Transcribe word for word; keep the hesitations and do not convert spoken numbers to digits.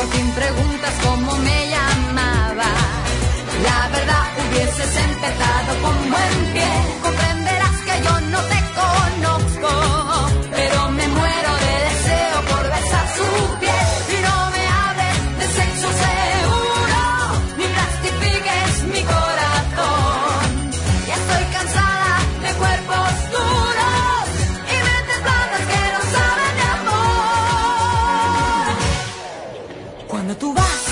fin preguntas cómo me llamaba. La verdad hubieses empezado con buen pie. Comprenderás que yo no te conozco, pero me muero de deseo por besar su piel. Y no me hables de sexo seguro, ni plastifiques mi corazón. Ya estoy cansada de cuerpos duros y mentes blandas que no saben de amor. Cuando tú vas